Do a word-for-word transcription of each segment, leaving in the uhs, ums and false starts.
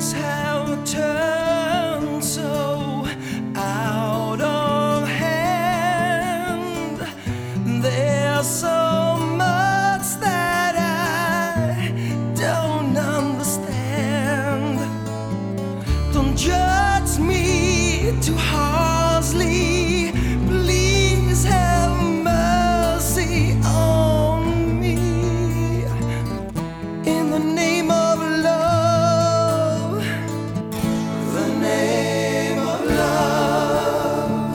things have turned so out of hand. There's so much that I don't understand. Don't judge me too harshly. Please have mercy on me. In the name of love, the name of love.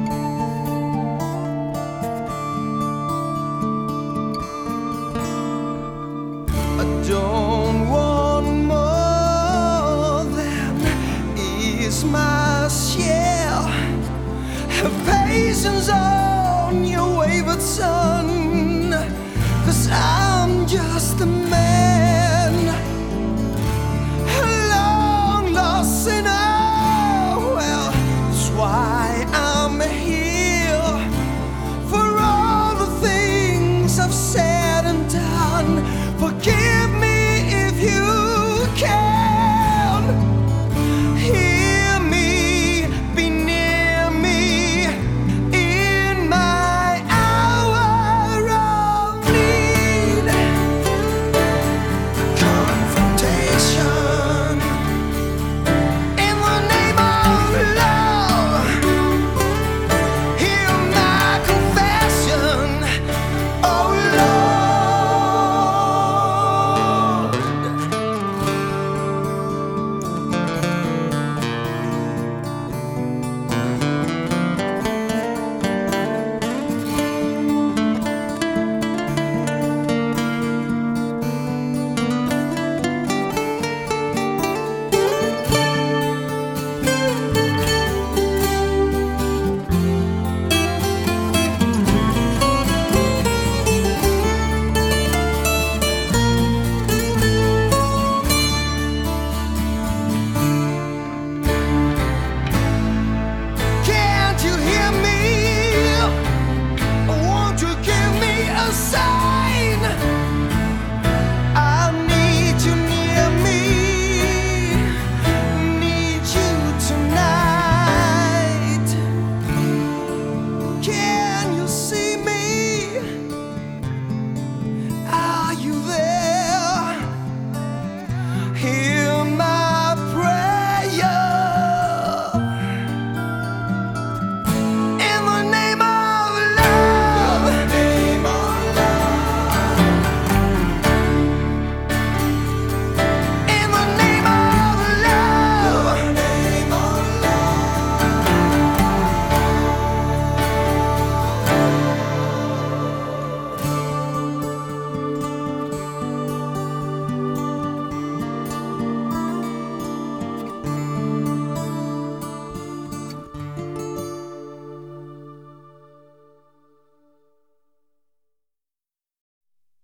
I don't want more than is my share. Have patience on your wayward son, 'cause I'm just a man, a long lost sinner. Well, that's why I'm here, for all the things I've said and done. Forgive me if you can. Hear me, be near me in my hour of need. Confrontation in the name of love. Hear my confession, oh Lord. Can't you hear me? Won't you give me a sign? I need you near me, need you tonight. Can you see me? Are you there? Hear